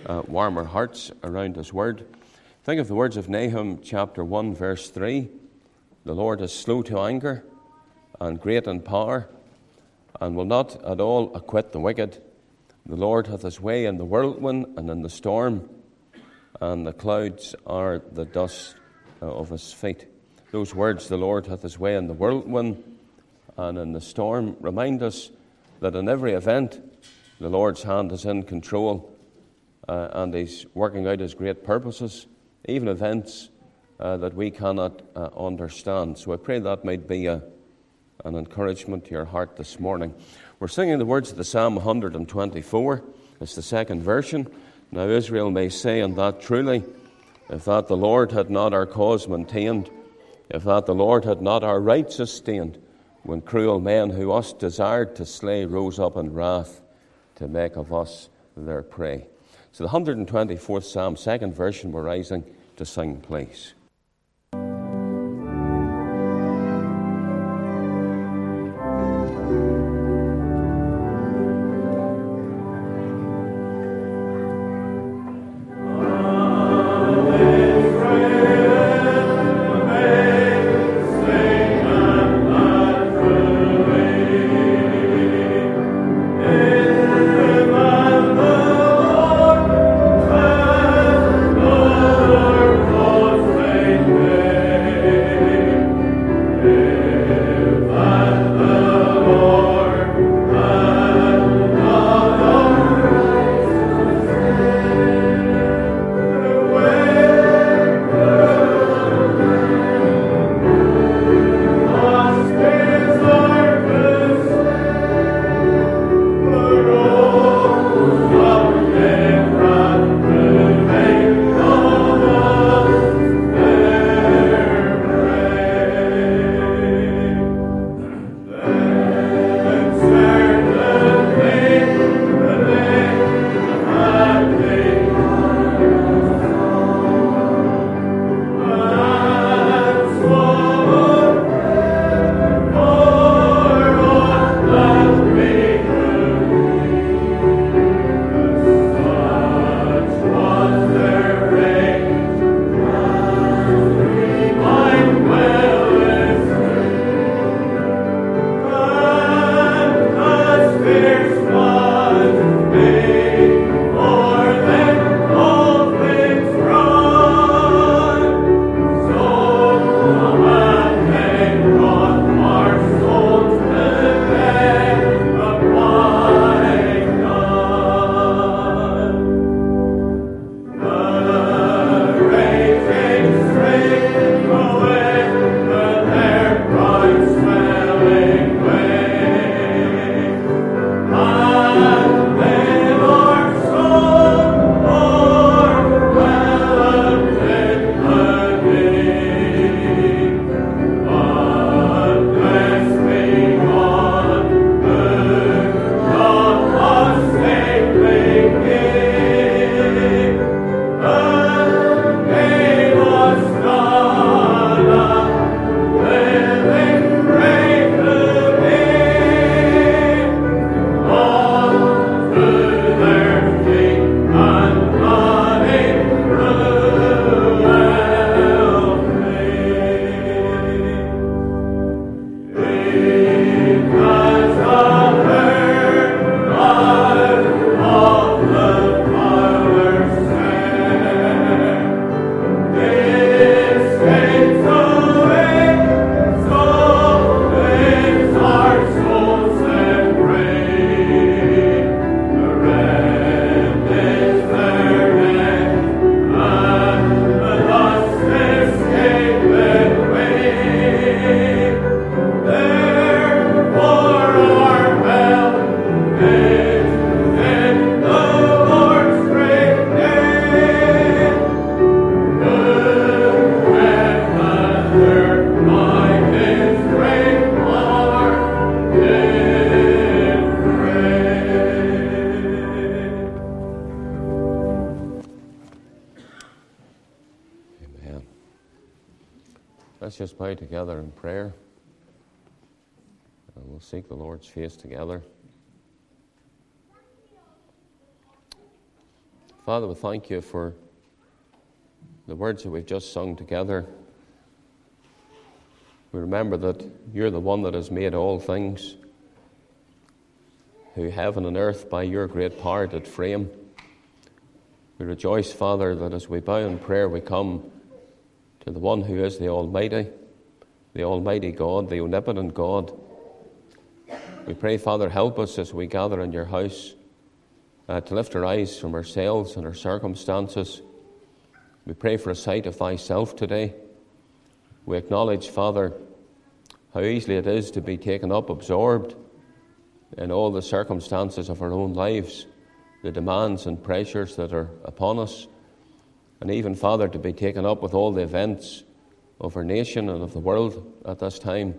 warm our hearts around His Word. Think of the words of Nahum chapter 1 verse 3. The Lord is slow to anger and great in power, and will not at all acquit the wicked. The Lord hath His way in the whirlwind and in the storm, and the clouds are the dust of His feet. Those words, the Lord hath His way in the whirlwind and in the storm, remind us that in every event the Lord's hand is in control, and He's working out His great purposes, even events that we cannot understand. So I pray that might be an encouragement to your heart this morning. We're singing the words of the Psalm 124. It's the second version. Now Israel may say in that truly, if that the Lord had not our cause maintained, if that the Lord had not our right sustained, when cruel men who us desired to slay rose up in wrath to make of us their prey. So the 124th Psalm, second version, we're rising to sing, please. Let's just bow together in prayer, and we'll seek the Lord's face together. Father, we thank you for the words that we've just sung together. We remember that you're the one that has made all things, who heaven and earth by your great power did frame. We rejoice, Father, that as we bow in prayer, we come to the one who is the Almighty God, the omnipotent God. We pray, Father, help us as we gather in your house to lift our eyes from ourselves and our circumstances. We pray for a sight of thyself today. We acknowledge, Father, how easily it is to be taken up, absorbed in all the circumstances of our own lives, the demands and pressures that are upon us, and even, Father, to be taken up with all the events of our nation and of the world at this time.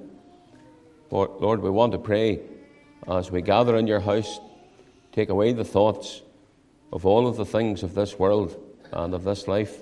Lord, we want to pray as we gather in your house, take away the thoughts of all of the things of this world and of this life.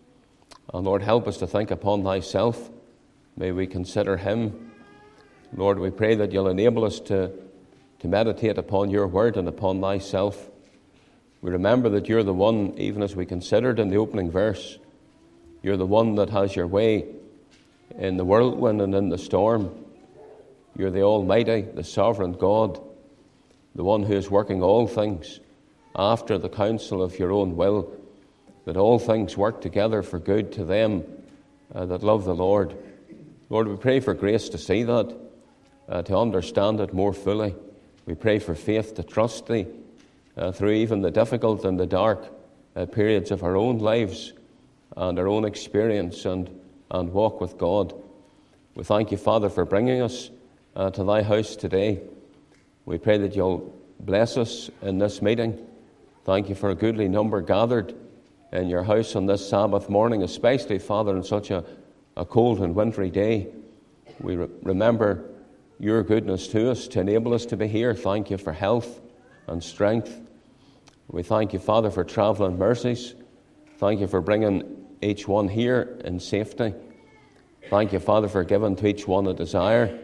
And Lord, help us to think upon thyself. May we consider him. Lord, we pray that you'll enable us to meditate upon your word and upon thyself. We remember that you're the one, even as we considered in the opening verse, you're the one that has your way in the whirlwind and in the storm. You're the Almighty, the sovereign God, the one who is working all things after the counsel of your own will, that all things work together for good to them that love the Lord. Lord, we pray for grace to see that, to understand it more fully. We pray for faith to trust thee through even the difficult and the dark periods of our own lives and our own experience and walk with God. We thank you, Father, for bringing us to thy house today. We pray that you'll bless us in this meeting. Thank you for a goodly number gathered in your house on this Sabbath morning, especially, Father, on such a cold and wintry day. We remember your goodness to us to enable us to be here. Thank you for health and strength. We thank you, Father, for travelling mercies. Thank you for bringing each one here in safety. Thank you, Father, for giving to each one a desire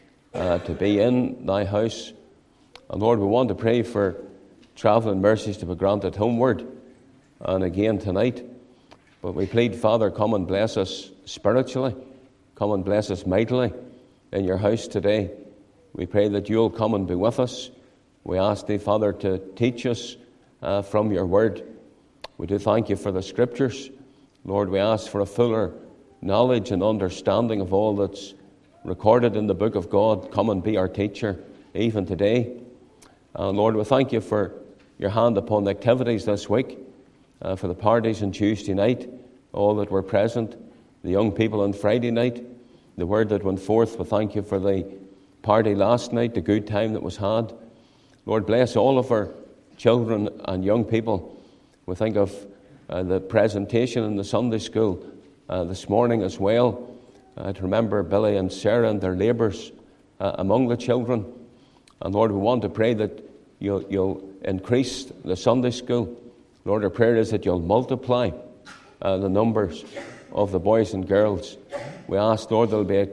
to be in thy house. And Lord, we want to pray for travelling mercies to be granted homeward and again tonight. But we plead, Father, come and bless us spiritually. Come and bless us mightily in your house today. We pray that you'll come and be with us. We ask thee, Father, to teach us from your word. We do thank you for the scriptures. Lord, we ask for a fuller knowledge and understanding of all that's recorded in the book of God. Come and be our teacher even today. Lord, we thank you for your hand upon the activities this week, for the parties on Tuesday night, all that were present, the young people on Friday night, the word that went forth. We thank you for the party last night, the good time that was had. Lord, bless all of our children and young people. We think of the presentation in the Sunday school this morning as well, to remember Billy and Sarah and their labours among the children. And Lord, we want to pray that you'll increase the Sunday school. Lord, our prayer is that you'll multiply the numbers of the boys and girls. We ask, Lord, there'll be a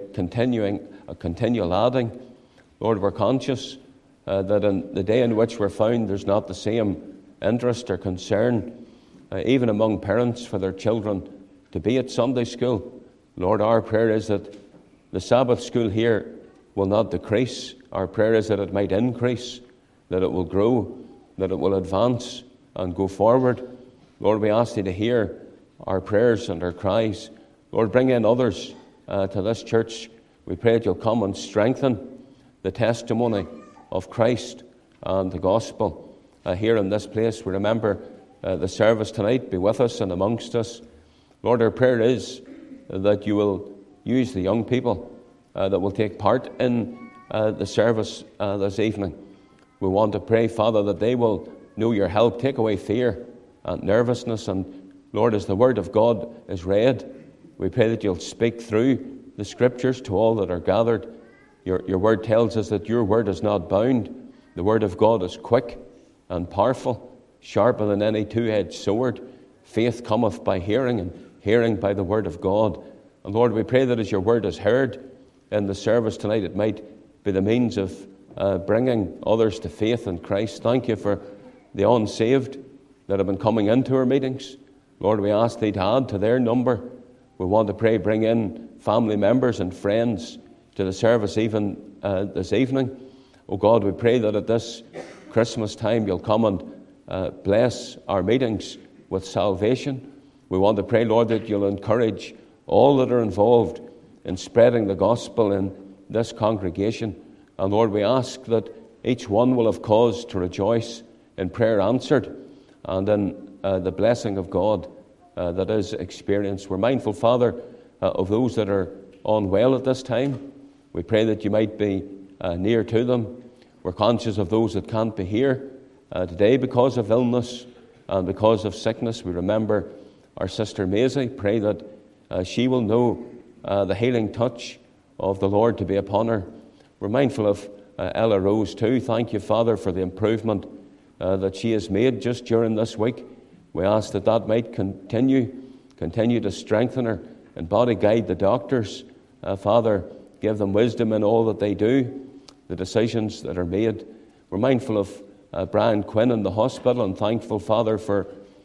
continual adding. Lord, we're conscious that in the day in which we're found, there's not the same interest or concern, even among parents, for their children to be at Sunday school. Lord, our prayer is that the Sabbath school here will not decrease. Our prayer is that it might increase, that it will grow, that it will advance and go forward. Lord, we ask thee to hear our prayers and our cries. Lord, bring in others to this church. We pray that you'll come and strengthen the testimony of Christ and the gospel here in this place. We remember the service tonight. Be with us and amongst us. Lord, our prayer is that you will use the young people that will take part in the service this evening. We want to pray, Father, that they will know your help. Take away fear and nervousness. And Lord, as the word of God is read, we pray that you'll speak through the scriptures to all that are gathered. Your word tells us that your word is not bound. The word of God is quick and powerful, sharper than any two-edged sword. Faith cometh by hearing, and hearing by the word of God. And Lord, we pray that as your word is heard in the service tonight, it might be the means of bringing others to faith in Christ. Thank you for the unsaved that have been coming into our meetings. Lord, we ask Thee to add to their number. We want to pray, bring in family members and friends to the service even this evening. Oh God, we pray that at this Christmas time You'll come and bless our meetings with salvation. We want to pray, Lord, that You'll encourage all that are involved in spreading the gospel in this congregation. And Lord, we ask that each one will have cause to rejoice in prayer answered and in the blessing of God that is experienced. We're mindful, Father, of those that are unwell at this time. We pray that You might be near to them. We're conscious of those that can't be here today because of illness and because of sickness. We remember our sister Maisie. Pray that she will know the healing touch of the Lord to be upon her. We're mindful of Ella Rose too. Thank You, Father, for the improvement that she has made just during this week. We ask that that might continue to strengthen her and body guide the doctors. Father, give them wisdom in all that they do, the decisions that are made. We're mindful of Brian Quinn in the hospital and thankful, Father, for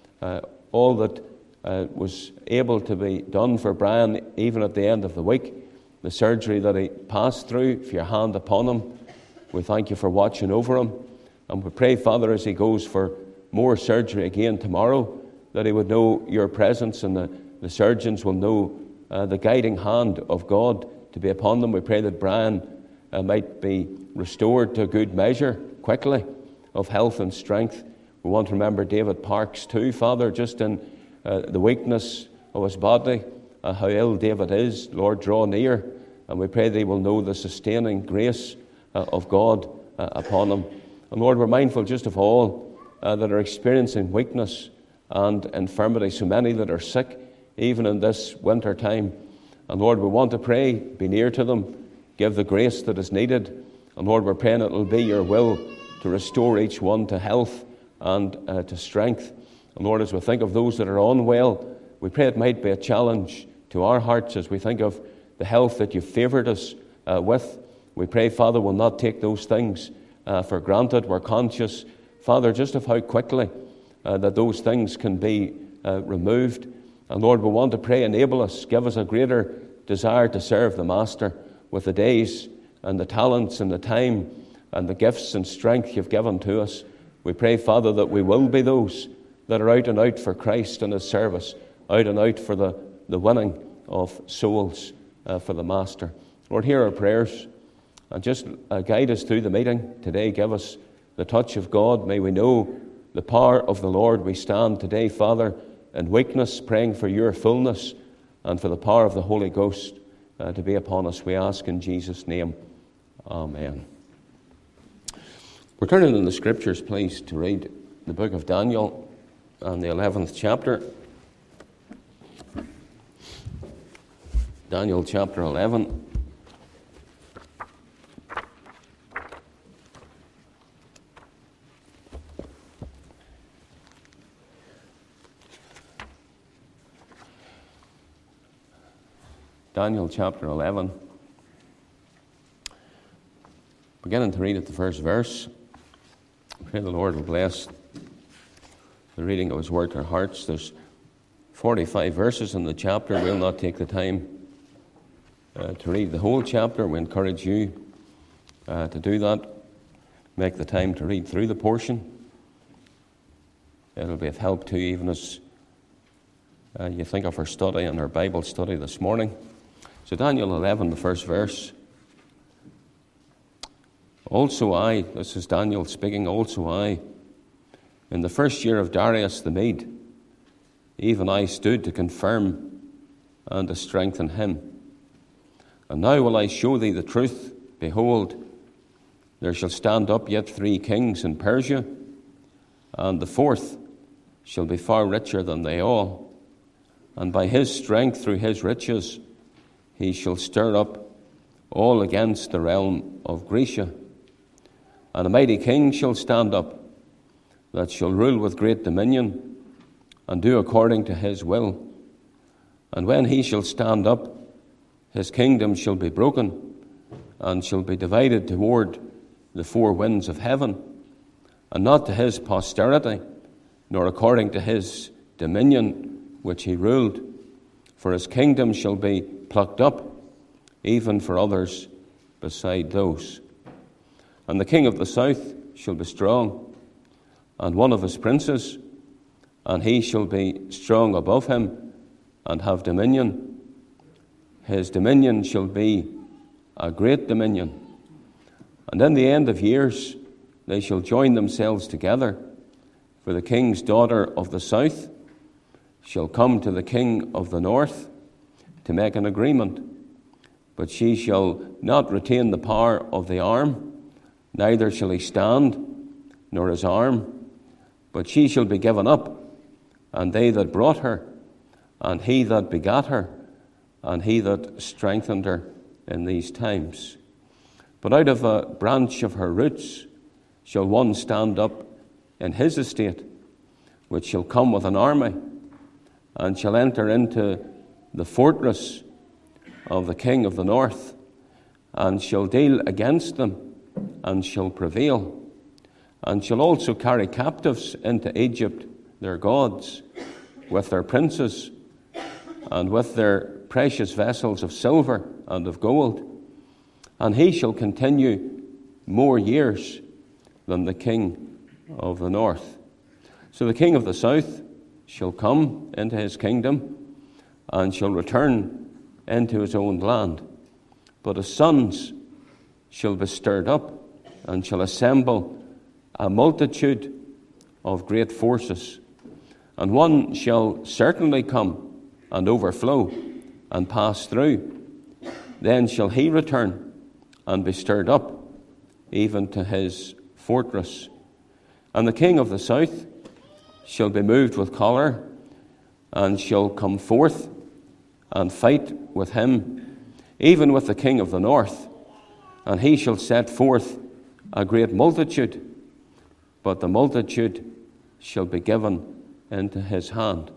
all that was able to be done for Brian even at the end of the week. The surgery that he passed through, for Your hand upon him. We thank You for watching over him. And we pray, Father, as he goes for more surgery again tomorrow, that he would know Your presence and the surgeons will know the guiding hand of God to be upon them. We pray that Brian might be restored to a good measure quickly of health and strength. We want to remember David Parks too, Father, just in the weakness of his body, how ill David is. Lord, draw near, and we pray that he will know the sustaining grace of God upon him. And Lord, we're mindful just of all that are experiencing weakness and infirmity, so many that are sick, even in this winter time. And Lord, we want to pray, be near to them, give the grace that is needed. And Lord, we're praying it will be Your will to restore each one to health and to strength. And Lord, as we think of those that are unwell, we pray it might be a challenge to our hearts as we think of the health that You've favoured us with. We pray, Father, we'll not take those things for granted. We're conscious, Father, just of how quickly that those things can be removed. And Lord, we want to pray, enable us, give us a greater desire to serve the Master with the days and the talents and the time and the gifts and strength You've given to us. We pray, Father, that we will be those that are out and out for Christ and His service, out and out for the winning of souls for the Master. Lord, hear our prayers and just guide us through the meeting today. Give us the touch of God. May we know the power of the Lord. We stand today, Father, in weakness, praying for Your fullness and for the power of the Holy Ghost to be upon us. We ask in Jesus' name. Amen. We're turning in the Scriptures, please, to read the book of Daniel and the 11th chapter. Daniel chapter 11. Daniel chapter 11. Beginning to read at the first verse. I pray the Lord will bless the reading of His word to our hearts. There's 45 verses in the chapter. We'll not take the time to read the whole chapter. We encourage you to do that. Make the time to read through the portion. It'll be of help to you even as you think of our study and our Bible study this morning. So Daniel 11, the first verse. Also I, this is Daniel speaking, also I, in the first year of Darius the Mede, even I stood to confirm and to strengthen him. And now will I show thee the truth. Behold, there shall stand up yet 3 kings in Persia, and the 4th shall be far richer than they all. And by his strength through his riches he shall stir up all against the realm of Grecia. And a mighty king shall stand up, that shall rule with great dominion, and do according to his will. And when he shall stand up, his kingdom shall be broken, and shall be divided toward the 4 winds of heaven, and not to his posterity, nor according to his dominion which he ruled. For his kingdom shall be plucked up, even for others beside those. And the king of the south shall be strong, and one of his princes, and he shall be strong above him, and have dominion. His dominion shall be a great dominion. And in the end of years they shall join themselves together, for the king's daughter of the south shall come to the king of the north to make an agreement. But she shall not retain the power of the arm, neither shall he stand, nor his arm, but she shall be given up, and they that brought her, and he that begat her, and he that strengthened her in these times. But out of a branch of her roots shall one stand up in his estate, which shall come with an army, and shall enter into the fortress of the king of the north, and shall deal against them, and shall prevail, and shall also carry captives into Egypt their gods, with their princes, and with their precious vessels of silver and of gold. And he shall continue more years than the king of the north. So the king of the south shall come into his kingdom, and shall return into his own land. But his sons shall be stirred up, and shall assemble a multitude of great forces. And one shall certainly come and overflow and pass through. Then shall he return and be stirred up, even to his fortress. And the king of the south shall be moved with choler, and shall come forth and fight with him, even with the king of the north. And he shall set forth a great multitude, but the multitude shall be given into his hand.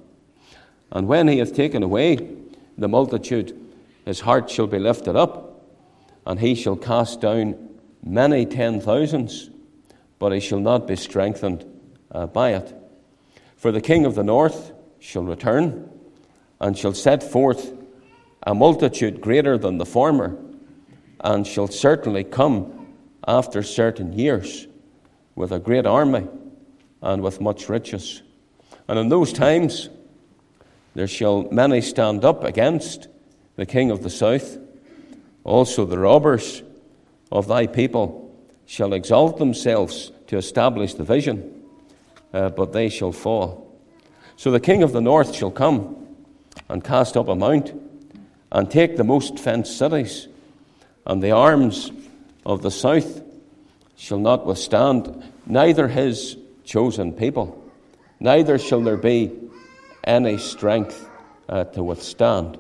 And when he hath taken away the multitude, his heart shall be lifted up, and he shall cast down many 10,000s, but he shall not be strengthened by it. For the king of the north shall return, and shall set forth a multitude greater than the former, and shall certainly come after certain years with a great army and with much riches. And in those times there shall many stand up against the king of the south. Also the robbers of thy people shall exalt themselves to establish the vision, but they shall fall. So the king of the north shall come and cast up a mount, and take the most fenced cities, and the arms of the south shall not withstand, neither his chosen people, neither shall there be any strength to withstand.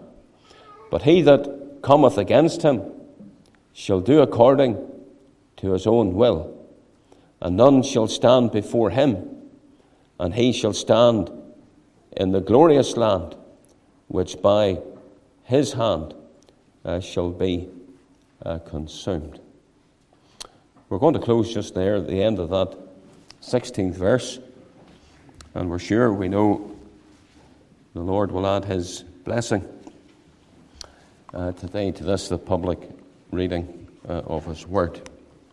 But he that cometh against him shall do according to his own will, and none shall stand before him, and he shall stand in the glorious land, which by his hand shall be consumed. We're going to close just there at the end of that 16th verse, and we're sure we know the Lord will add his blessing today to this, the public reading of his word.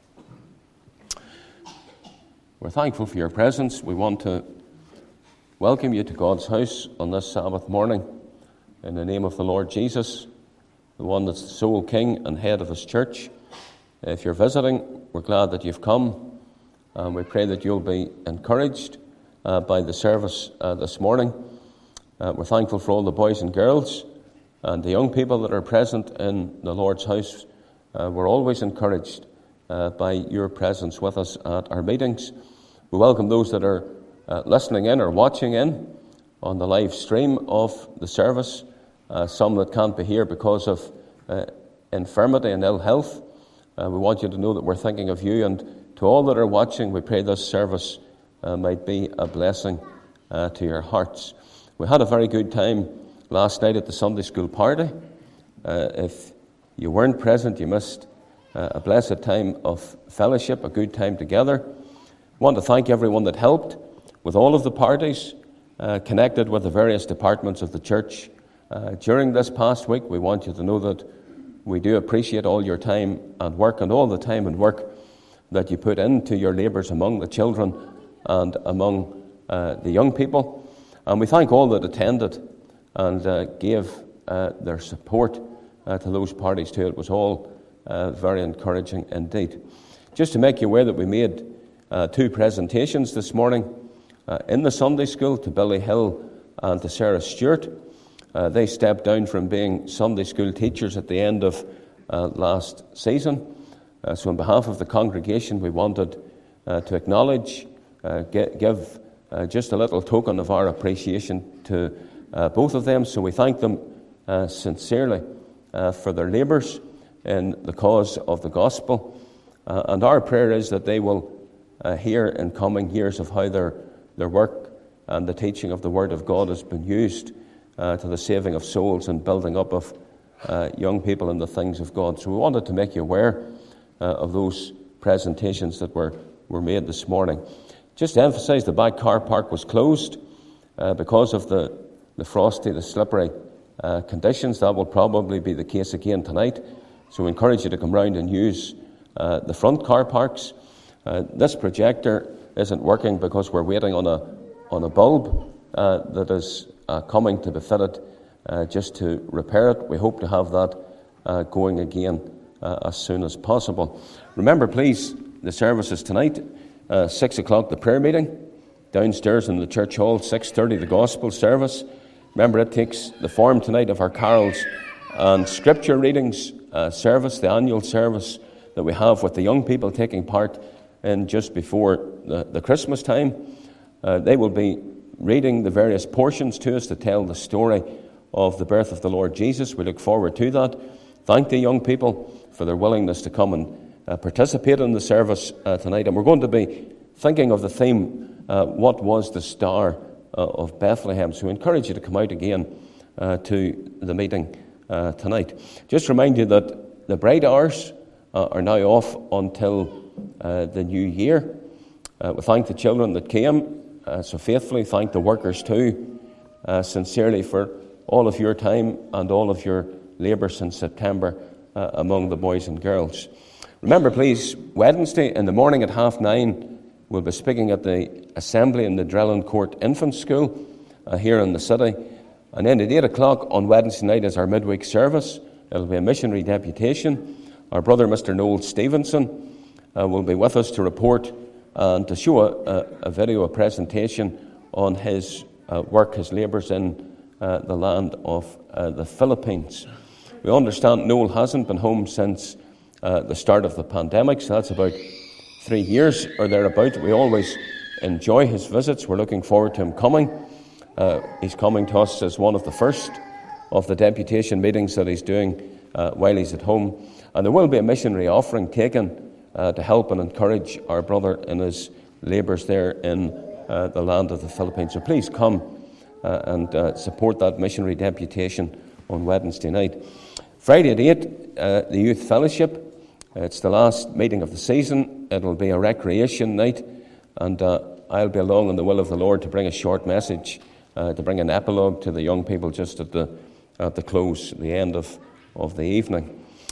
We're thankful for your presence. We want to welcome you to God's house on this Sabbath morning in the name of the Lord Jesus, the one that's the sole king and head of his church. If you're visiting, we're glad that you've come, and we pray that you'll be encouraged by the service this morning. We're thankful for all the boys and girls and the young people that are present in the Lord's house. We're always encouraged by your presence with us at our meetings. We welcome those that are listening in or watching in on the live stream of the service. Some that can't be here because of infirmity and ill health. We want you to know that we're thinking of you, and to all that are watching, we pray this service might be a blessing to your hearts. We had a very good time last night at the Sunday school party. If you weren't present, you missed a blessed time of fellowship, a good time together. I want to thank everyone that helped with all of the parties connected with the various departments of the church during this past week. We want you to know that we do appreciate all your time and work, and all the time and work that you put into your labours among the children and among the young people. And we thank all that attended and gave their support to those parties too. It was all very encouraging indeed. Just to make you aware that we made 2 presentations this morning in the Sunday school to Billy Hill and to Sarah Stewart. They stepped down from being Sunday school teachers at the end of last season. So on behalf of the congregation, we wanted to acknowledge, give just a little token of our appreciation to both of them. So we thank them sincerely for their labours in the cause of the gospel. And our prayer is that they will hear in coming years of how their work and the teaching of the Word of God has been used to the saving of souls and building up of young people in the things of God. So we wanted to make you aware of those presentations that were made this morning. Just to emphasise, the back car park was closed because of the frosty, the slippery conditions. That will probably be the case again tonight. So we encourage you to come round and use the front car parks. This projector isn't working because we're waiting on a bulb that is coming to be fitted just to repair it. We hope to have that going again as soon as possible. Remember, please, the services tonight, 6 o'clock the prayer meeting, downstairs in the church hall, 6:30 the gospel service. Remember, it takes the form tonight of our carols and scripture readings service, the annual service that we have with the young people taking part in just before the Christmas time. They will be reading the various portions to us to tell the story of the birth of the Lord Jesus. We look forward to that. Thank the young people for their willingness to come and participate in the service tonight. And we're going to be thinking of the theme, what was the star of Bethlehem? So we encourage you to come out again to the meeting tonight. Just remind you that the bright hours are now off until the new year. We thank the children that came so faithfully. Thank the workers too, sincerely, for all of your time and all of your labour since September among the boys and girls. Remember, please, Wednesday in the morning at 9:30, we'll be speaking at the assembly in the Drelland Court Infant School here in the city. And then at 8 o'clock on Wednesday night is our midweek service. It'll be a missionary deputation. Our brother, Mr. Noel Stevenson, will be with us to report and to show a video, a presentation on his work, his labours in the land of the Philippines. We understand Noel hasn't been home since the start of the pandemic, so that's about 3 years or thereabout. We always enjoy his visits. We're looking forward to him coming. He's coming to us as one of the first of the deputation meetings that he's doing while he's at home. And there will be a missionary offering taken to help and encourage our brother in his labours there in the land of the Philippines. So please come and support that missionary deputation on Wednesday night. Friday at 8, the Youth Fellowship. It's the last meeting of the season. It'll be a recreation night, and I'll be along in the will of the Lord to bring a short message, to bring an epilogue to the young people just at the close, the end of the evening.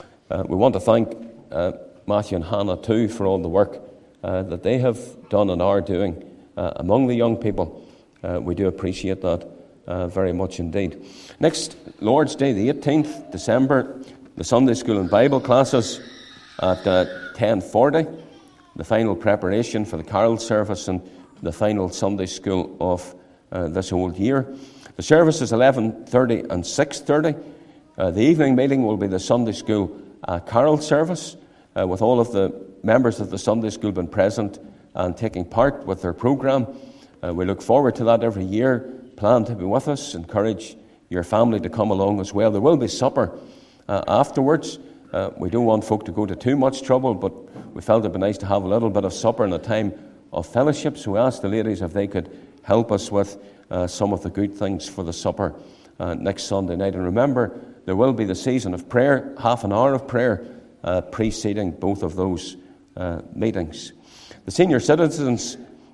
We want to thank Matthew and Hannah too for all the work that they have done and are doing among the young people. We do appreciate that very much indeed. Next Lord's Day, the 18th December, the Sunday School and Bible classes at 10:40, the final preparation for the carol service and the final Sunday School of this old year. The service is 11:30 and 6:30. The evening meeting will be the Sunday School carol service, with all of the members of the Sunday School being present and taking part with their programme. We look forward to that every year. Plan to be with us. Encourage your family to come along as well. There will be supper afterwards. We don't want folk to go to too much trouble, but we felt it'd be nice to have a little bit of supper and a time of fellowship. So we asked the ladies if they could help us with some of the good things for the supper next Sunday night. And remember, there will be the season of prayer, half an hour of prayer preceding both of those meetings. The senior citizens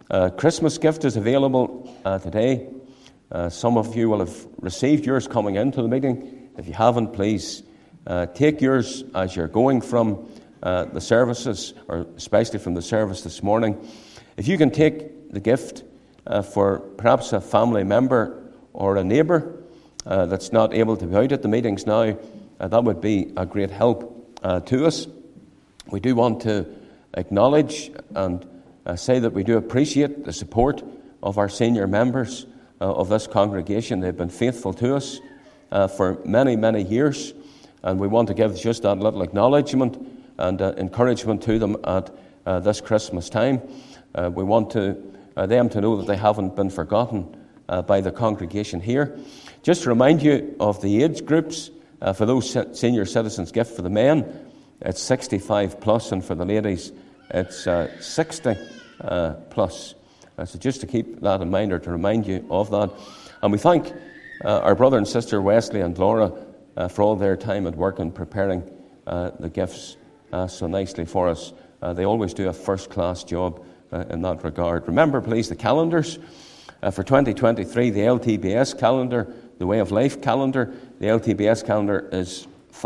Christmas gift is available today. Some of you will have received yours coming into the meeting. If you haven't, please take yours as you're going from the services, or especially from the service this morning. If you can take the gift for perhaps a family member or a neighbour that's not able to be out at the meetings now, that would be a great help to us. We do want to acknowledge and say that we do appreciate the support of our senior members of this congregation. They've been faithful to us for many, many years, and we want to give just that little acknowledgement and encouragement to them at this Christmas time. We want them to know that they haven't been forgotten by the congregation here. Just to remind you of the age groups, for those senior citizens gift, for the men, it's 65 plus, and for the ladies, it's 60 plus. So just to keep that in mind, or to remind you of that. And we thank our brother and sister Wesley and Laura for all their time and work in preparing the gifts so nicely for us. They always do a first-class job in that regard. Remember, please, the calendars. For 2023, the LTBS calendar, the Way of Life calendar. The LTBS calendar is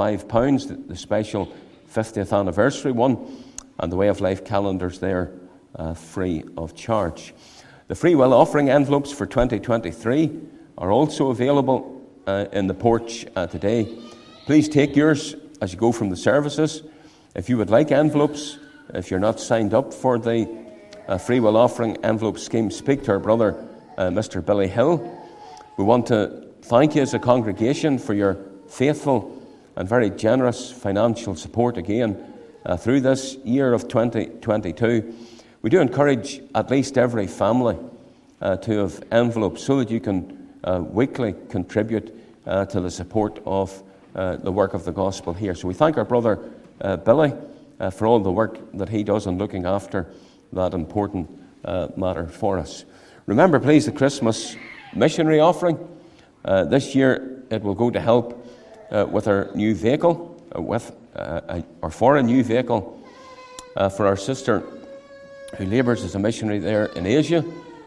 £5, the special 50th anniversary one, and the Way of Life calendars there free of charge. The free will offering envelopes for 2023 are also available in the porch today. Please take yours as you go from the services. If you would like envelopes, if you're not signed up for the free will offering envelope scheme, speak to our brother Mr. Billy Hill. We want to thank you as a congregation for your faithful and very generous financial support again through this year of 2022. We do encourage at least every family to have envelopes so that you can weekly contribute to the support of the work of the gospel here. So we thank our brother Billy for all the work that he does in looking after that important matter for us. Remember, please, the Christmas missionary offering. This year it will go to help with our new vehicle, or for a new vehicle for our sister who labours as a missionary there in Asia.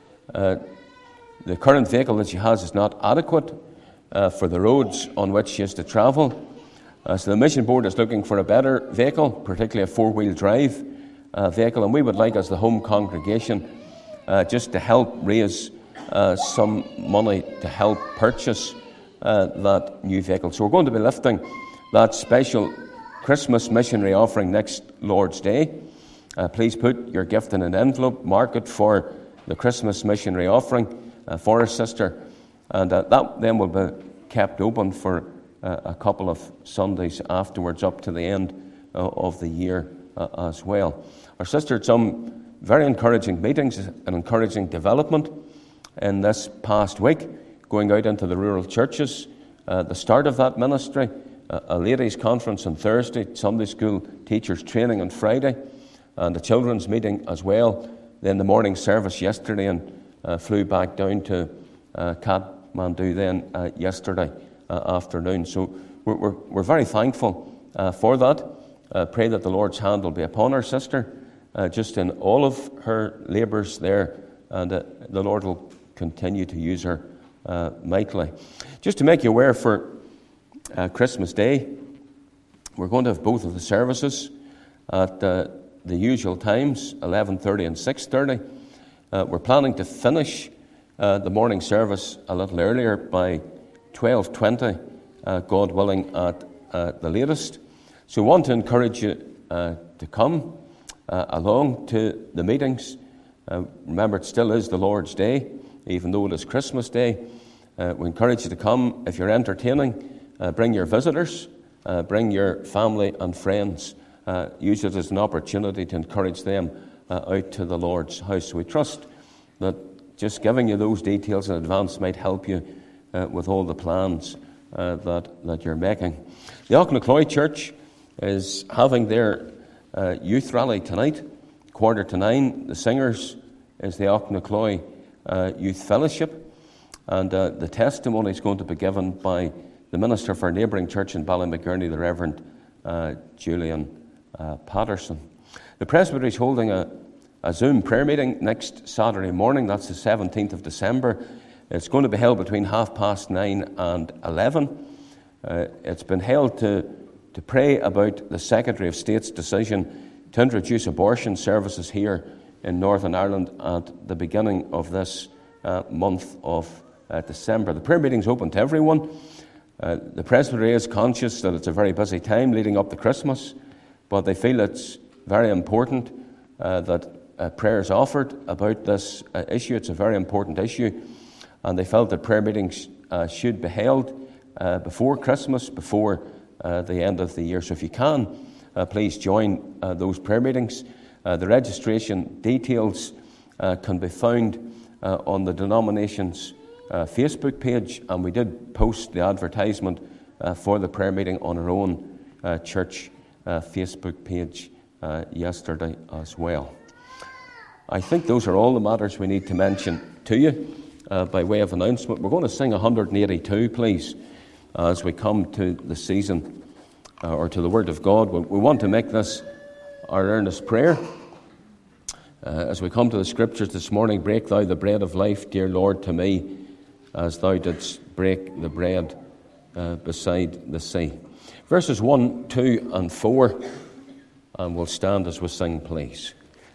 The current vehicle that she has is not adequate for the roads on which she has to travel. So the mission board is looking for a better vehicle, particularly a four-wheel drive vehicle, and we would like, as the home congregation, just to help raise some money to help purchase that new vehicle. So we're going to be lifting that special Christmas missionary offering next Lord's Day. Please put your gift in an envelope, mark it for the Christmas missionary offering for our sister, and that then will be kept open for a couple of Sundays afterwards up to the end of the year as well. Our sister had some very encouraging meetings and encouraging development in this past week, going out into the rural churches, the start of that ministry, a ladies' conference on Thursday, Sunday school teachers' training on Friday, and a children's meeting as well. Then the morning service yesterday, and flew back down to Kathmandu then yesterday afternoon. So we're very thankful for that. Pray that the Lord's hand will be upon our sister, just in all of her labours there, and the Lord will continue to use her mightily. Just to make you aware, for Christmas Day, we're going to have both of the services at the usual times, 11:30 and 6:30. We're planning to finish the morning service a little earlier, by 12:20, God willing, at the latest. So we want to encourage you to come along to the meetings. Remember, it still is the Lord's Day, even though it is Christmas Day. We encourage you to come. If you're entertaining, bring your visitors, bring your family and friends. Use it as an opportunity to encourage them out to the Lord's house. So we trust that just giving you those details in advance might help you with all the plans that you're making. The Auchnacloy Church is having their youth rally tonight, 8:45. The singers is the Auchnacloy Youth Fellowship, and the testimony is going to be given by the minister for a neighbouring church in Ballymcgurney, the Reverend Julian Patterson. The Presbytery is holding a a Zoom prayer meeting next Saturday morning. That's the 17th of December. It's going to be held between 9:30 and 11. It's been held to pray about the Secretary of State's decision to introduce abortion services here in Northern Ireland at the beginning of this month of December. The prayer meeting is open to everyone. The Presbytery is conscious that it's a very busy time leading up to Christmas, but they feel it's very important that prayer is offered about this issue. It's a very important issue, and they felt that prayer meetings should be held before Christmas, before the end of the year. So if you can, please join those prayer meetings. The registration details can be found on the denomination's Facebook page, and we did post the advertisement for the prayer meeting on our own church Facebook page yesterday as well. I think those are all the matters we need to mention to you by way of announcement. We're going to sing 182, please, as we come to the season or to the Word of God. We want to make this our earnest prayer. As we come to the Scriptures this morning, break thou the bread of life, dear Lord, to me, as thou didst break the bread beside the sea. Verses 1, 2, and 4, and we'll stand as we sing, please.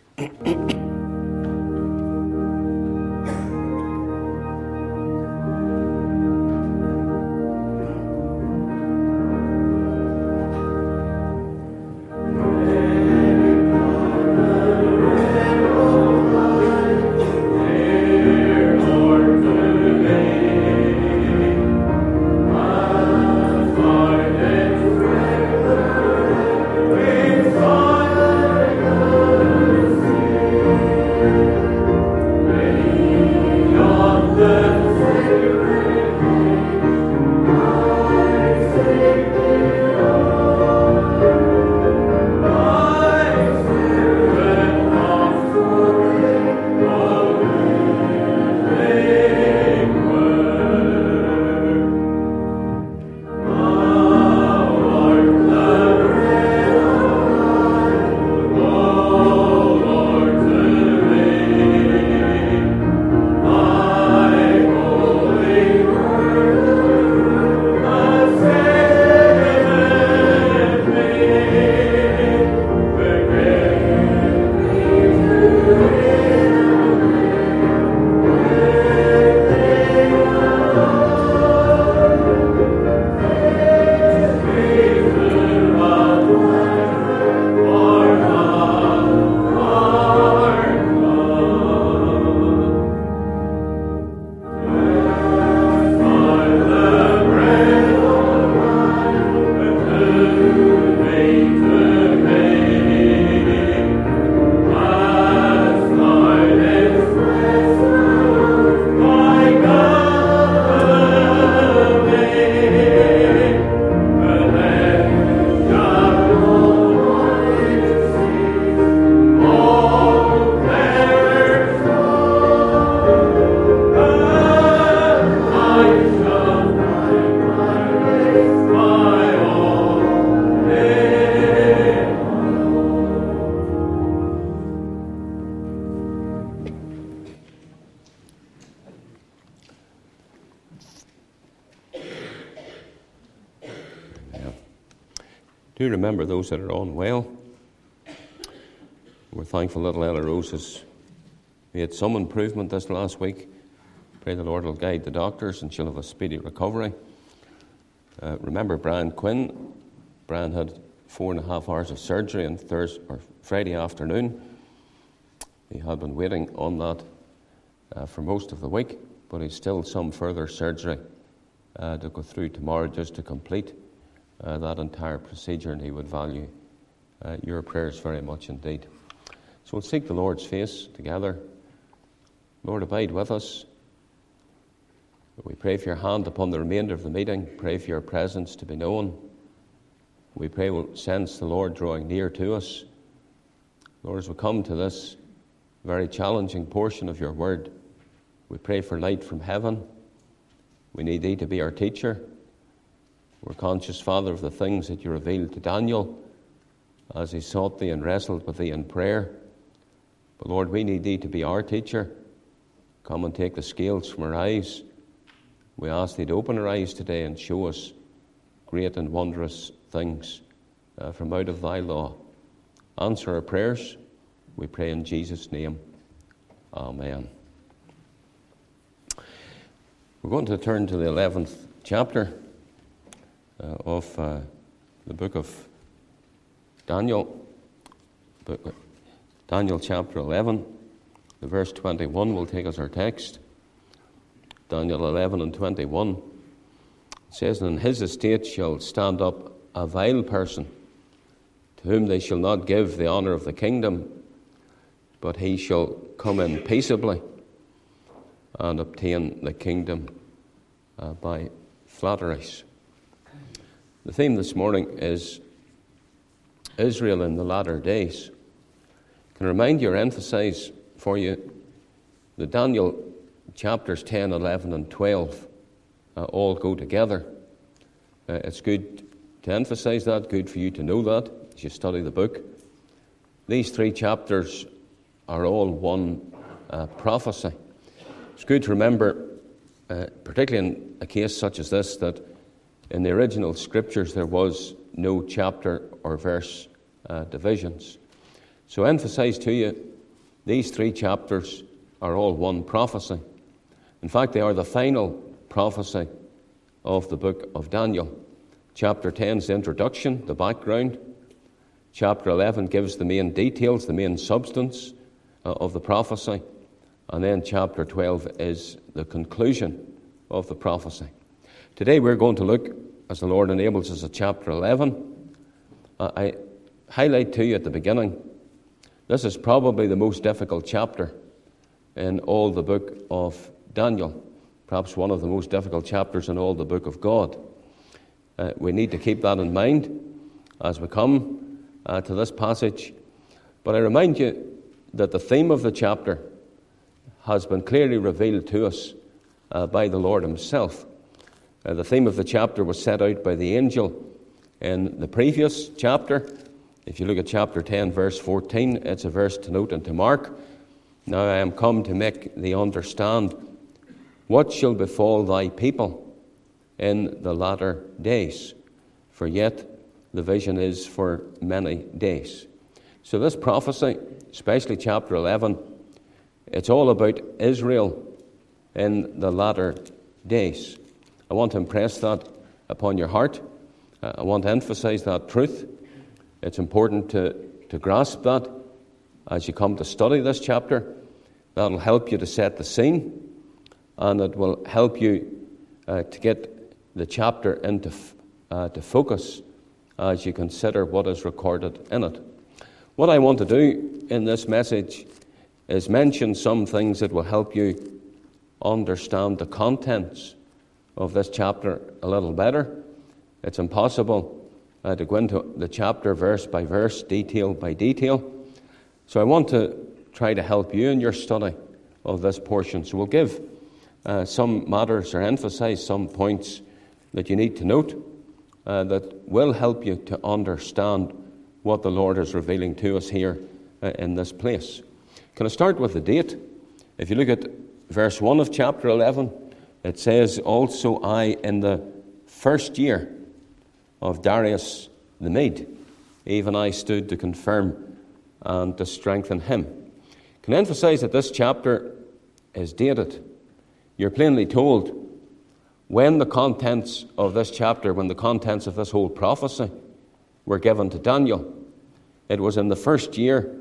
Do remember those that are unwell. We're thankful little Ella Rose has made some improvement this last week. Pray the Lord will guide the doctors and she'll have a speedy recovery. Remember Brian Quinn. Brian had 4.5 hours of surgery on Friday afternoon. He had been waiting on that for most of the week, but he's still some further surgery to go through tomorrow just to complete that entire procedure, and he would value your prayers very much indeed. So we'll seek the Lord's face together. Lord, abide with us. We pray for your hand upon the remainder of the meeting. Pray for your presence to be known. We pray we'll sense the Lord drawing near to us. Lord, as we come to this very challenging portion of your word, we pray for light from heaven. We need thee to be our teacher. We're conscious, Father, of the things that you revealed to Daniel as he sought thee and wrestled with thee in prayer. But Lord, we need Thee to be our teacher. Come and take the scales from our eyes. We ask Thee to open our eyes today and show us great and wondrous things from out of Thy law. Answer our prayers, we pray in Jesus' name. Amen. We're going to turn to the 11th chapter of the book of Daniel. Daniel chapter 11, the verse 21 will take us our text. Daniel 11 and 21. It says, "And in his estate shall stand up a vile person, to whom they shall not give the honour of the kingdom, but he shall come in peaceably and obtain the kingdom by flatteries." The theme this morning is Israel in the latter days. Can I remind you or emphasize for you that Daniel chapters 10, 11 and 12 all go together. It's good to emphasize that, good for you to know that as you study the book. These three chapters are all one prophecy. It's good to remember, particularly in a case such as this, that in the original scriptures there was no chapter or verse divisions. So I emphasize to you, these three chapters are all one prophecy. In fact, they are the final prophecy of the book of Daniel. Chapter 10 is the introduction, the background. Chapter 11 gives the main details, the main substance of the prophecy. And then chapter 12 is the conclusion of the prophecy. Today we're going to look, as the Lord enables us, at chapter 11. I highlight to you at the beginning, this is probably the most difficult chapter in all the book of Daniel. Perhaps one of the most difficult chapters in all the book of God. We need to keep that in mind as we come to this passage. But I remind you that the theme of the chapter has been clearly revealed to us by the Lord himself. The theme of the chapter was set out by the angel in the previous chapter. If you look at chapter 10, verse 14, it's a verse to note and to mark. "Now I am come to make thee understand what shall befall thy people in the latter days. For yet the vision is for many days." So this prophecy, especially chapter 11, it's all about Israel in the latter days. I want to impress that upon your heart. I want to emphasize that truth. It's important to grasp that as you come to study this chapter. That'll help you to set the scene, and it will help you to get the chapter into to focus as you consider what is recorded in it. What I want to do in this message is mention some things that will help you understand the contents of this chapter a little better. It's impossible to go into the chapter verse by verse, detail by detail. So I want to try to help you in your study of this portion. So we'll give some matters or emphasize some points that you need to note that will help you to understand what the Lord is revealing to us here in this place. Can I start with the date? If you look at verse 1 of chapter 11, it says, "Also I in the first year of Darius the Mede, even I stood to confirm and to strengthen him." Can I emphasize that this chapter is dated? You're plainly told when the contents of this chapter, when the contents of this whole prophecy were given to Daniel. It was in the first year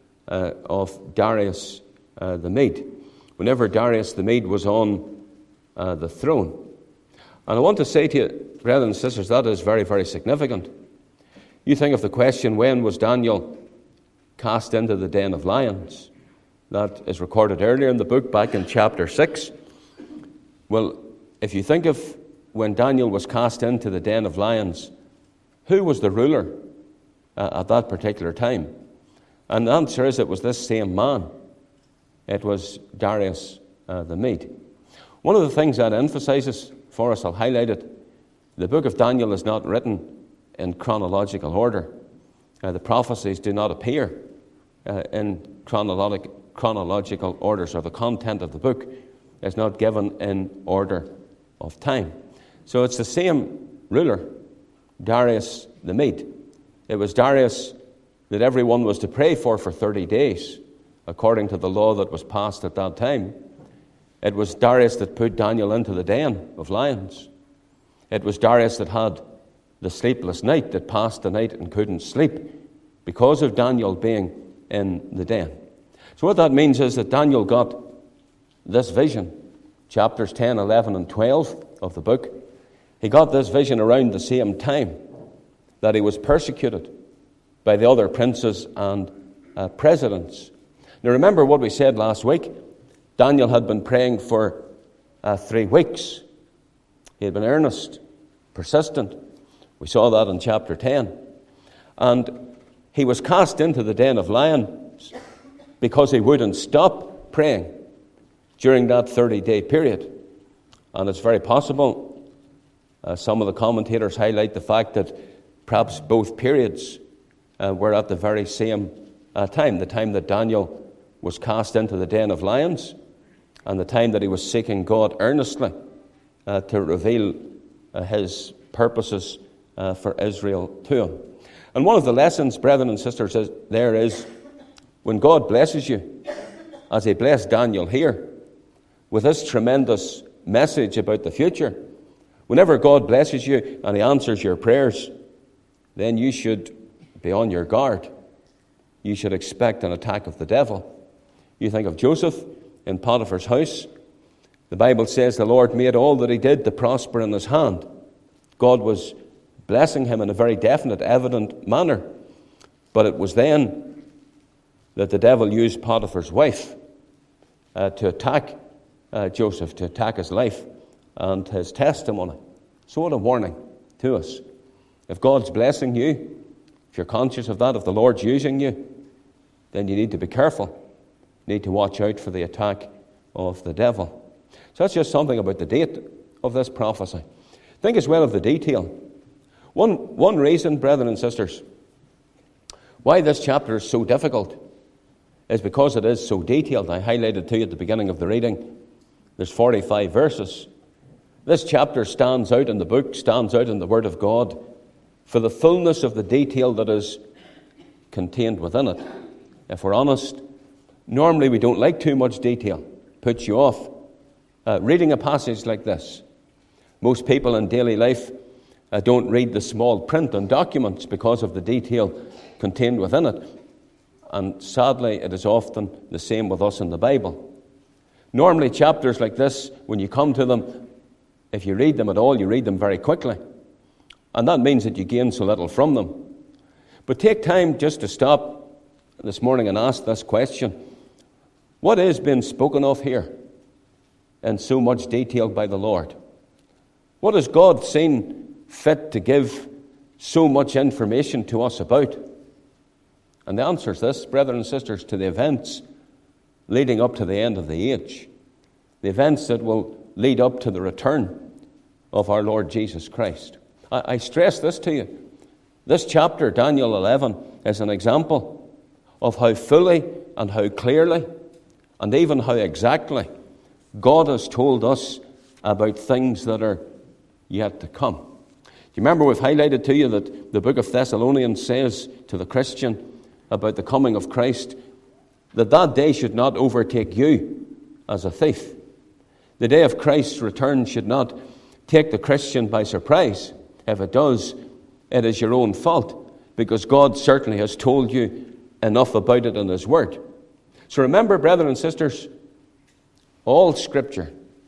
of Darius the Mede, whenever Darius the Mede was on the throne. And I want to say to you, brothers and sisters, that is very, very significant. You think of the question, when was Daniel cast into the den of lions? That is recorded earlier in the book, back in chapter 6. Well, if you think of when Daniel was cast into the den of lions, who was the ruler at that particular time? And the answer is, it was this same man. It was Darius the Mede. One of the things that emphasizes for us, I'll highlight it, the book of Daniel is not written in chronological order. The prophecies do not appear in chronological order, so the content of the book is not given in order of time. So it's the same ruler, Darius the Mede. It was Darius that everyone was to pray for 30 days, according to the law that was passed at that time. It was Darius that put Daniel into the den of lions. It was Darius that had the sleepless night, that passed the night and couldn't sleep because of Daniel being in the den. So what that means is that Daniel got this vision, chapters 10, 11, and 12 of the book. He got this vision around the same time that he was persecuted by the other princes and presidents. Now remember what we said last week. Daniel had been praying for 3 weeks. He had been earnest, persistent. We saw that in chapter 10. And he was cast into the den of lions because he wouldn't stop praying during that 30-day period. And it's very possible, some of the commentators highlight the fact that perhaps both periods were at the very same time. The time that Daniel was cast into the den of lions and the time that he was seeking God earnestly to reveal his purposes for Israel to him. And one of the lessons, brethren and sisters, is when God blesses you, as he blessed Daniel here, with this tremendous message about the future, whenever God blesses you and he answers your prayers, then you should be on your guard. You should expect an attack of the devil. You think of Joseph in Potiphar's house. The Bible says the Lord made all that he did to prosper in his hand. God was blessing him in a very definite, evident manner. But it was then that the devil used Potiphar's wife to attack Joseph, to attack his life and his testimony. So what a warning to us. If God's blessing you, if you're conscious of that, if the Lord's using you, then you need to be careful. You need to watch out for the attack of the devil. So that's just something about the date of this prophecy. Think as well of the detail. One reason, brethren and sisters, why this chapter is so difficult is because it is so detailed. I highlighted to you at the beginning of the reading. There's 45 verses. This chapter stands out in the book, stands out in the Word of God for the fullness of the detail that is contained within it. If we're honest, normally we don't like too much detail. Puts you off. Reading a passage like this. Most people in daily life don't read the small print on documents because of the detail contained within it. And sadly, it is often the same with us in the Bible. Normally, chapters like this, when you come to them, if you read them at all, you read them very quickly. And that means that you gain so little from them. But take time just to stop this morning and ask this question. What is being spoken of here in so much detail by the Lord? What has God seen fit to give so much information to us about? And the answer is this, brethren and sisters, to the events leading up to the end of the age. The events that will lead up to the return of our Lord Jesus Christ. I stress this to you. This chapter, Daniel 11, is an example of how fully and how clearly and even how exactly God has told us about things that are yet to come. Do you remember we've highlighted to you that the book of Thessalonians says to the Christian about the coming of Christ, that day should not overtake you as a thief. The day of Christ's return should not take the Christian by surprise. If it does, it is your own fault, because God certainly has told you enough about it in His Word. So remember, brethren and sisters, all Scripture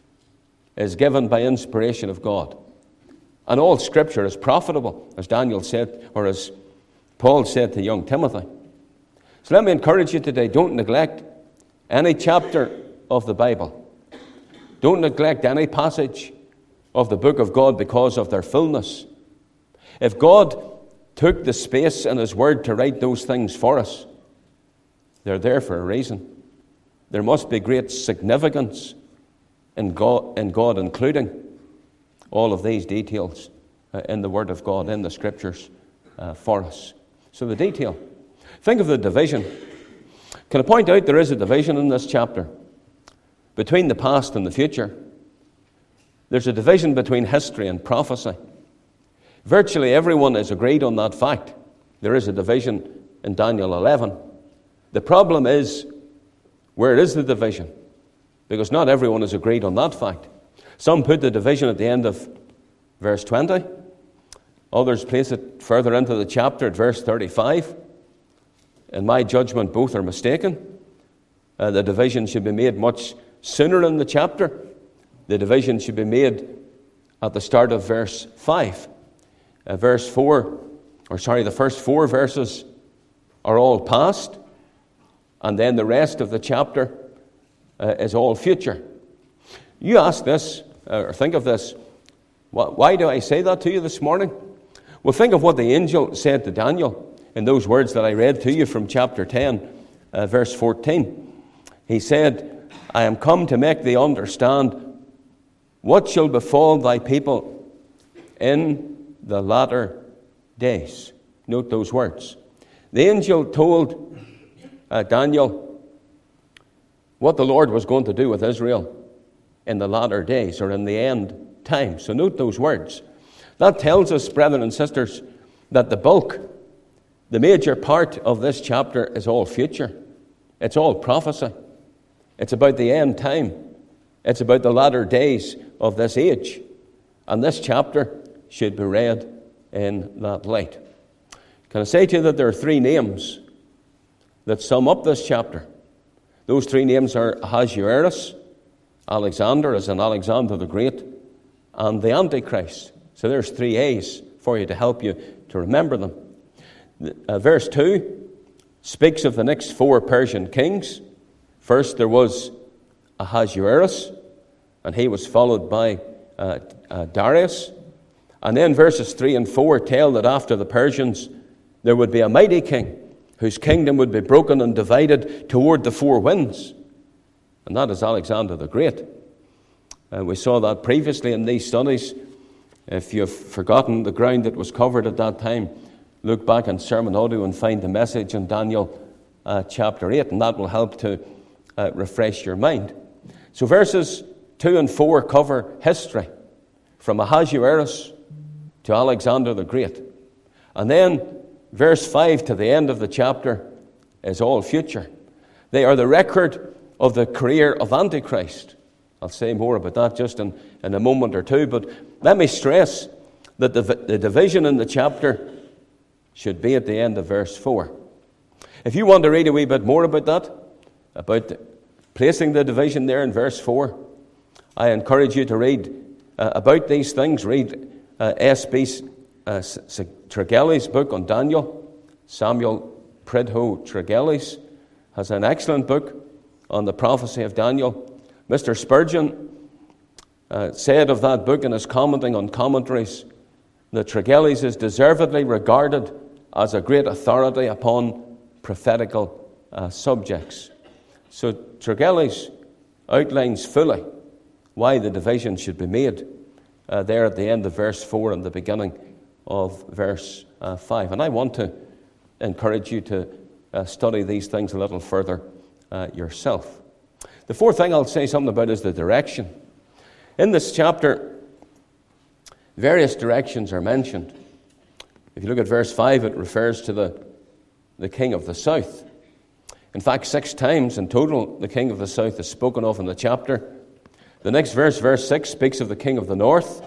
is given by inspiration of God. And all Scripture is profitable, as Daniel said, or as Paul said to young Timothy. So let me encourage you today, don't neglect any chapter of the Bible. Don't neglect any passage of the book of God because of their fullness. If God took the space in His Word to write those things for us, they're there for a reason. There must be great significance in God including all of these details in the Word of God, in the Scriptures for us. So the detail. Think of the division. Can I point out there is a division in this chapter between the past and the future? There's a division between history and prophecy. Virtually everyone is agreed on that fact. There is a division in Daniel 11. The problem is, where is the division? Because not everyone is agreed on that fact. Some put the division at the end of verse 20. Others place it further into the chapter at verse 35. In my judgment, both are mistaken. The division should be made much sooner in the chapter. The division should be made at the start of verse 5. The first 4 verses are all past, and then the rest of the chapter is all future. You ask this, or think of this, why do I say that to you this morning? Well, think of what the angel said to Daniel in those words that I read to you from chapter 10, verse 14. He said, I am come to make thee understand what shall befall thy people in the latter days. Note those words. The angel told Daniel what the Lord was going to do with Israel in the latter days, or in the end time. So note those words. That tells us, brethren and sisters, that the bulk, the major part of this chapter is all future. It's all prophecy. It's about the end time. It's about the latter days of this age. And this chapter should be read in that light. Can I say to you that there are 3 names that sum up this chapter? Those 3 names are Ahasuerus, Alexander, as in Alexander the Great, and the Antichrist. So there's 3 A's for you to help you to remember them. Verse 2 speaks of the next 4 Persian kings. First there was Ahasuerus, and he was followed by Darius. And then verses 3 and 4 tell that after the Persians there would be a mighty king whose kingdom would be broken and divided toward the 4 winds. And that is Alexander the Great. We saw that previously in these studies. If you've forgotten the ground that was covered at that time, look back in Sermon Audio and find the message in Daniel chapter 8, and that will help to refresh your mind. So verses 2 and 4 cover history from Ahasuerus to Alexander the Great. And then verse 5 to the end of the chapter is all future. They are the record of the career of Antichrist. I'll say more about that just in a moment or two, but let me stress that the division in the chapter should be at the end of verse 4. If you want to read a wee bit more about that, about placing the division there in verse 4, I encourage you to read about these things. Read S.B. Tregely's book on Daniel. Samuel Pridhoe Tregely's has an excellent book on the prophecy of Daniel. Mr. Spurgeon said of that book in his commenting on commentaries that Tregely's is deservedly regarded as a great authority upon prophetical subjects. So Tregely's outlines fully why the division should be made there at the end of verse 4 and the beginning of verse 5. And I want to encourage you to study these things a little further yourself. The 4th thing I'll say something about is the direction. In this chapter, various directions are mentioned. If you look at verse 5, it refers to the king of the south. In fact, 6 times in total, the king of the south is spoken of in the chapter. The next verse, verse 6, speaks of the king of the north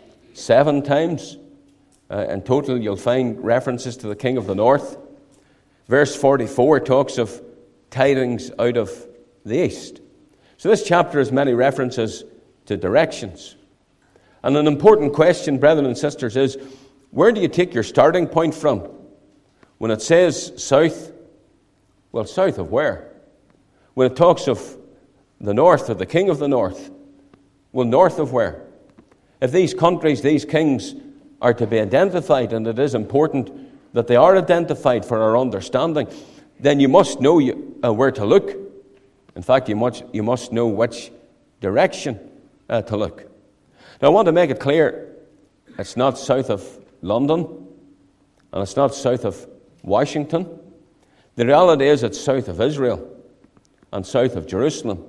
7 times. In total, you'll find references to the king of the north. Verse 44 talks of tidings out of the east. So this chapter has many references to directions. And an important question, brethren and sisters, is where do you take your starting point from? When it says south, well, south of where? When it talks of the north, or the king of the north, well, north of where? If these countries, these kings, are to be identified, and it is important that they are identified for our understanding, then you must know where to look. In fact, you must know which direction to look. Now, I want to make it clear, it's not south of London, and it's not south of Washington. The reality is it's south of Israel and south of Jerusalem.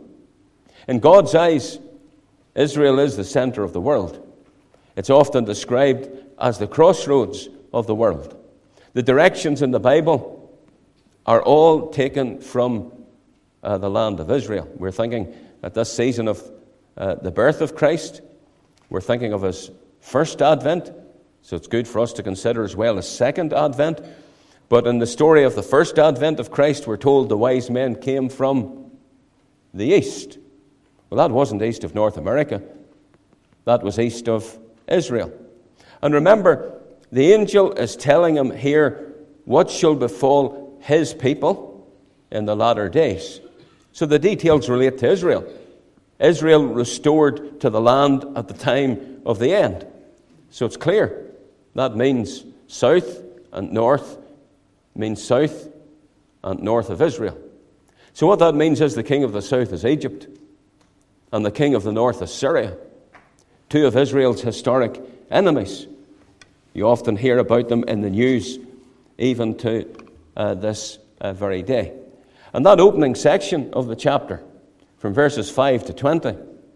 In God's eyes, Israel is the center of the world. It's often described as the crossroads of the world. The directions in the Bible are all taken from the land of Israel. We're thinking at this season of the birth of Christ. We're thinking of his first advent, so it's good for us to consider as well his second advent. But in the story of the first advent of Christ, we're told the wise men came from the east. Well, that wasn't east of North America. That was east of Israel. And remember, the angel is telling him here what shall befall his people in the latter days. So the details relate to Israel. Israel restored to the land at the time of the end. So it's clear. That means south and north means south and north of Israel. So what that means is the king of the south is Egypt and the king of the north is Syria, two of Israel's historic enemies. You often hear about them in the news, even to this very day. And that opening section of the chapter, from verses 5 to 20,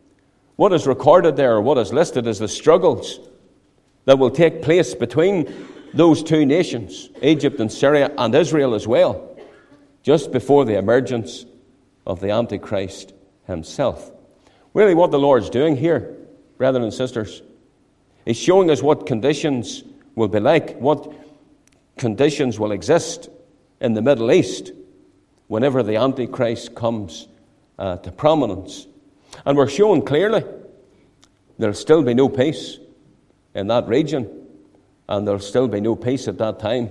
what is recorded there, or what is listed as the struggles that will take place between those two nations, Egypt and Syria, and Israel as well, just before the emergence of the Antichrist himself. Really what the Lord's doing here, brethren and sisters, is showing us what conditions will be like, what conditions will exist in the Middle East whenever the Antichrist comes to prominence. And we're shown clearly there'll still be no peace in that region, and there'll still be no peace at that time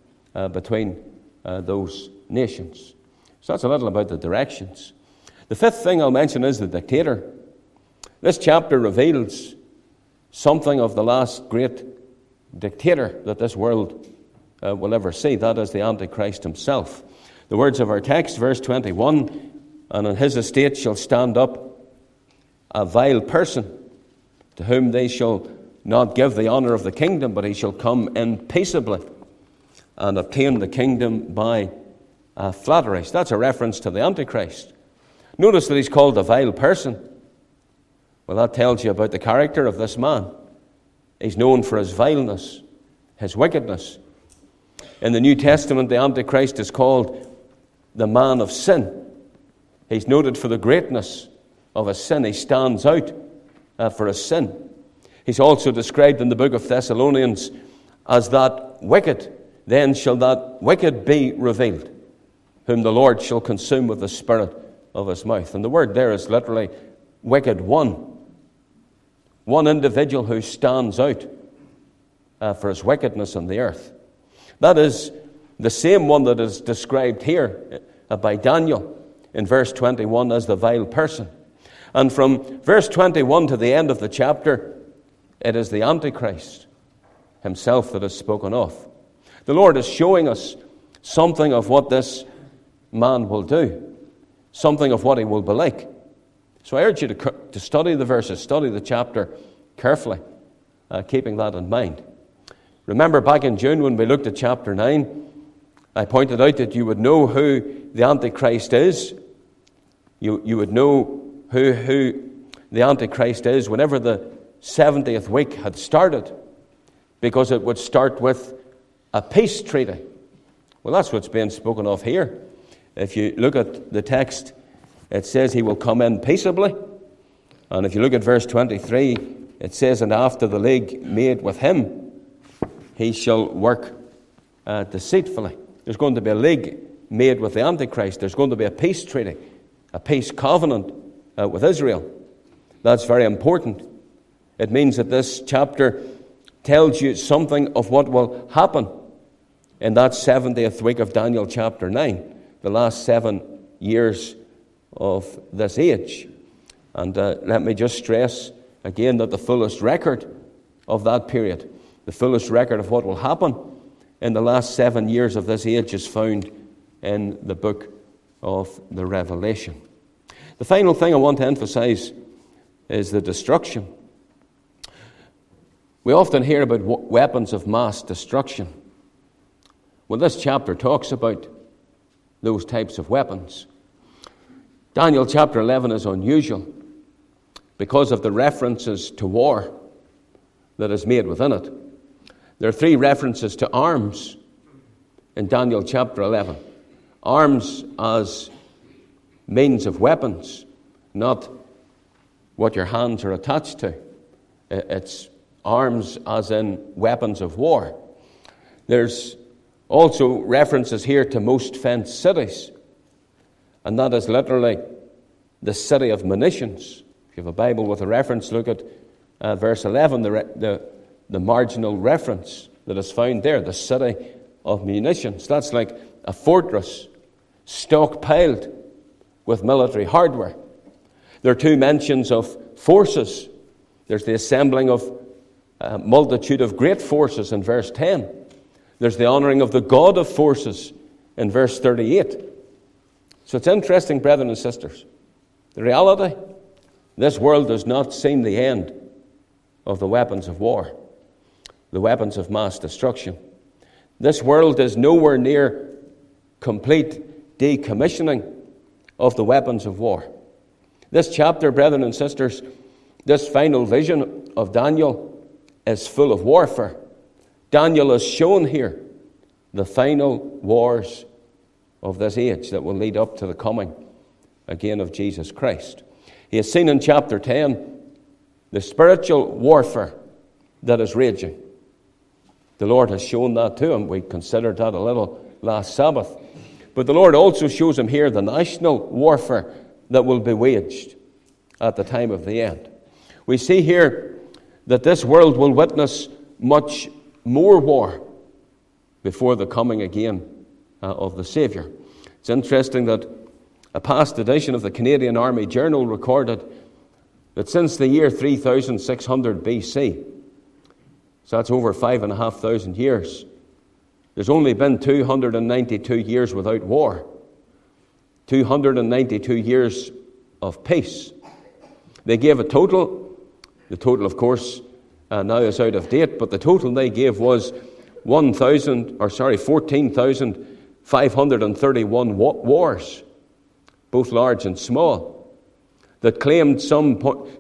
between those nations. So that's a little about the directions. The fifth thing I'll mention is the dictator. This chapter reveals something of the last great dictator that this world will ever see. That is the Antichrist himself. The words of our text, verse 21, and on his estate shall stand up a vile person, to whom they shall not give the honour of the kingdom, but he shall come in peaceably and obtain the kingdom by flattery. So that's a reference to the Antichrist. Notice that he's called a vile person. Well, that tells you about the character of this man. He's known for his vileness, his wickedness. In the New Testament, the Antichrist is called the man of sin. He's noted for the greatness of his sin. He stands out for his sin. He's also described in the book of Thessalonians as that wicked. Then shall that wicked be revealed, whom the Lord shall consume with the spirit of his mouth. And the word there is literally wicked one. One individual who stands out for his wickedness on the earth. That is the same one that is described here by Daniel in verse 21 as the vile person. And from verse 21 to the end of the chapter, it is the Antichrist himself that is spoken of. The Lord is showing us something of what this man will do, something of what he will be like. So I urge you to study the verses, study the chapter carefully, keeping that in mind. Remember back in June when we looked at chapter 9, I pointed out that you would know who the Antichrist is. You would know who the Antichrist is whenever the 70th week had started, because it would start with a peace treaty. Well, that's what's being spoken of here. If you look at the text, it says he will come in peaceably. And if you look at verse 23, it says, and after the league made with him, he shall work deceitfully. There's going to be a league made with the Antichrist. There's going to be a peace treaty, a peace covenant with Israel. That's very important. It means that this chapter tells you something of what will happen in that 70th week of Daniel chapter 9, the last 7 years of this age. And let me just stress again that the fullest record of that period, the fullest record of what will happen in the last 7 years of this age is found in the book of the Revelation. The final thing I want to emphasize is the destruction. We often hear about weapons of mass destruction. Well, this chapter talks about those types of weapons. Daniel chapter 11 is unusual because of the references to war that is made within it. There are 3 references to arms in Daniel chapter 11. Arms as means of weapons, not what your hands are attached to. It's arms as in weapons of war. There's also references here to most fenced cities, and that is literally the city of munitions. If you have a Bible with a reference, look at verse 11, the marginal reference that is found there, the city of munitions. That's like a fortress stockpiled with military hardware. There are 2 mentions of forces. There's the assembling of a multitude of great forces in verse 10. There's the honouring of the God of forces in verse 38. So it's interesting, brethren and sisters. The reality, this world does not seem the end of the weapons of war, the weapons of mass destruction. This world is nowhere near complete decommissioning of the weapons of war. This chapter, brethren and sisters, this final vision of Daniel is full of warfare. Daniel has shown here the final wars of this age that will lead up to the coming again of Jesus Christ. He has seen in chapter 10 the spiritual warfare that is raging. The Lord has shown that to him. We considered that a little last Sabbath. But the Lord also shows him here the national warfare that will be waged at the time of the end. We see here that this world will witness much more war before the coming again of the Saviour. It's interesting that a past edition of the Canadian Army Journal recorded that since the year 3600 BC, so that's over 5,500 years, there's only been 292 years without war, 292 years of peace. They gave a total. The total, of course, now is out of date, but the total they gave was 14,531 wars, both large and small, that claimed some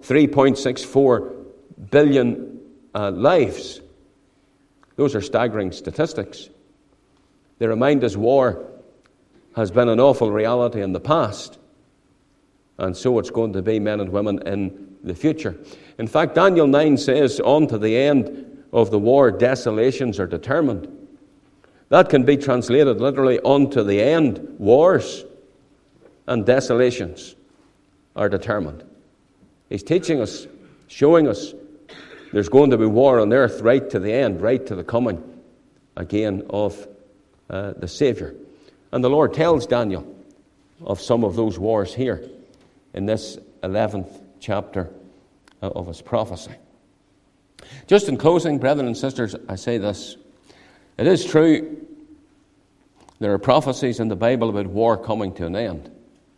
3.64 billion lives. Those are staggering statistics. They remind us war has been an awful reality in the past, and so it's going to be, men and women, in the future. In fact, Daniel 9 says, on to the end of the war, desolations are determined. That can be translated literally, on to the end, wars and desolations are determined. He's teaching us, showing us, there's going to be war on earth right to the end, right to the coming again of the Saviour. And the Lord tells Daniel of some of those wars here in this 11th chapter of his prophecy. Just in closing, brethren and sisters, I say this. It is true, there are prophecies in the Bible about war coming to an end.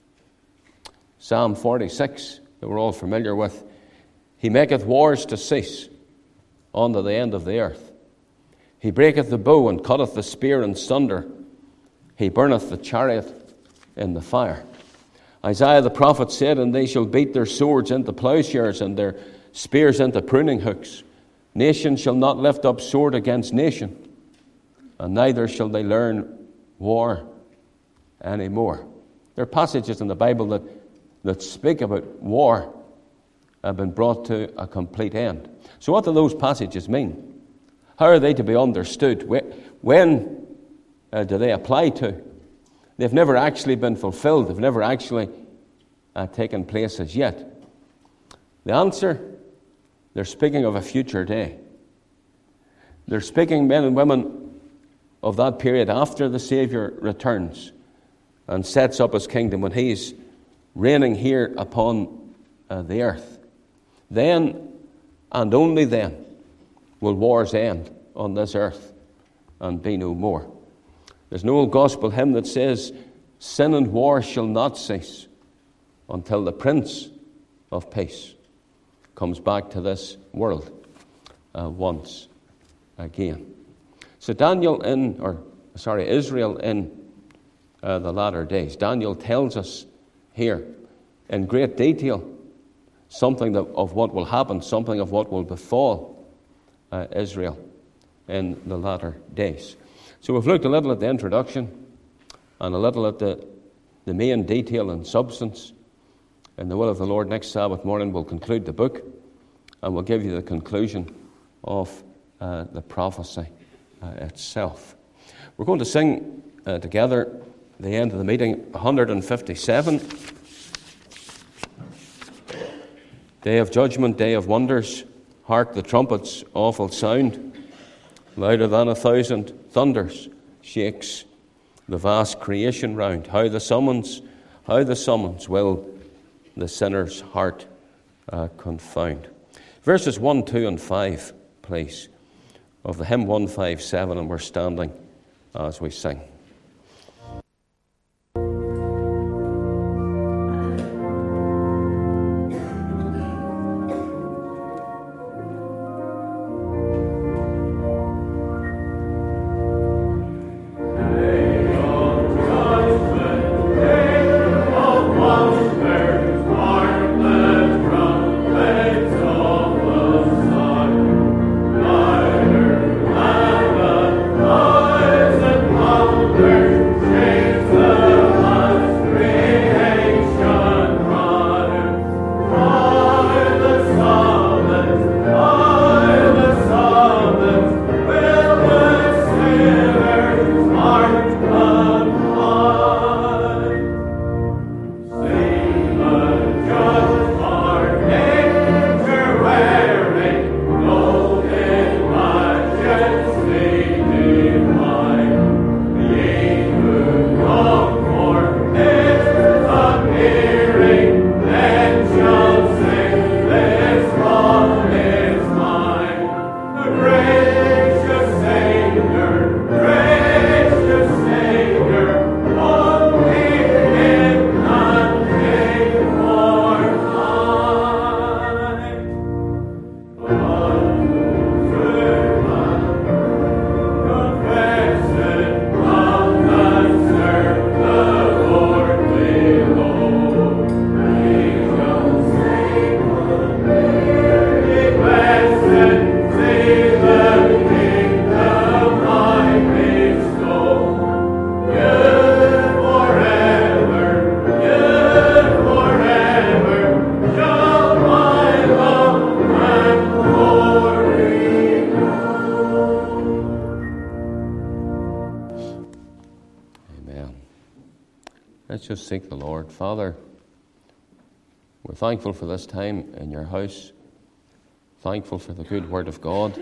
Psalm 46, that we're all familiar with, he maketh wars to cease unto the end of the earth. He breaketh the bow and cutteth the spear in sunder. He burneth the chariot in the fire. Isaiah the prophet said, and they shall beat their swords into plowshares and their spears into pruning hooks. Nation shall not lift up sword against nation, and neither shall they learn war anymore. There are passages in the Bible that speak about war have been brought to a complete end. So what do those passages mean? How are they to be understood? When do they apply to? They've never actually been fulfilled. They've never actually taken place as yet. The answer, they're speaking of a future day. They're speaking, men and women, of that period after the Saviour returns and sets up his kingdom, when he's reigning here upon the earth. Then, and only then, will wars end on this earth and be no more. There's an old gospel hymn that says, sin and war shall not cease until the Prince of Peace comes back to this world once again. So Israel in the latter days. Daniel tells us here in great detail something of what will happen, something of what will befall Israel in the latter days. So we've looked a little at the introduction and a little at the main detail and substance. In the will of the Lord, next Sabbath morning we'll conclude the book and we'll give you the conclusion of the prophecy itself. We're going to sing together the end of the meeting, 157. Day of judgment, day of wonders, hark the trumpet's awful sound, louder than 1,000 thunders, shakes the vast creation round. How the summons will the sinner's heart confound. Verses 1, 2, and 5, please, of the hymn 157, and we're standing as we sing. Let's just seek the Lord. Father, we're thankful for this time in your house, thankful for the good word of God.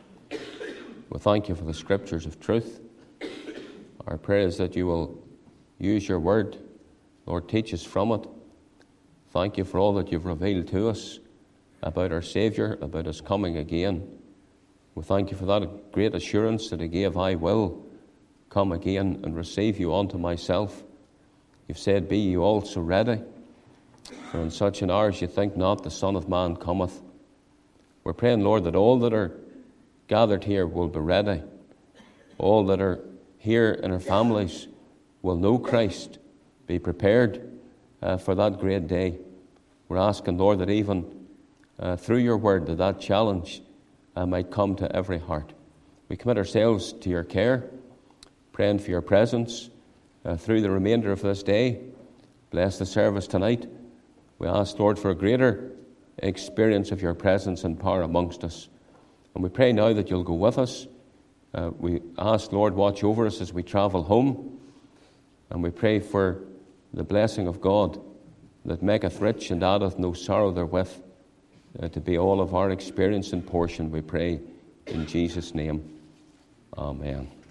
We thank you for the scriptures of truth. Our prayer is that you will use your word. Lord, teach us from it. Thank you for all that you've revealed to us about our Saviour, about us coming again. We thank you for that great assurance that he gave, I will come again and receive you unto myself. You've said, be you also ready, for in such an hour as you think not, the Son of Man cometh. We're praying, Lord, that all that are gathered here will be ready. All that are here in our families will know Christ, be prepared for that great day. We're asking, Lord, that even through your word, that challenge might come to every heart. We commit ourselves to your care, praying for your presence through the remainder of this day. Bless the service tonight. We ask, Lord, for a greater experience of your presence and power amongst us. And we pray now that you'll go with us. We ask, Lord, watch over us as we travel home. And we pray for the blessing of God that maketh rich and addeth no sorrow therewith, to be all of our experience and portion, we pray in Jesus' name. Amen.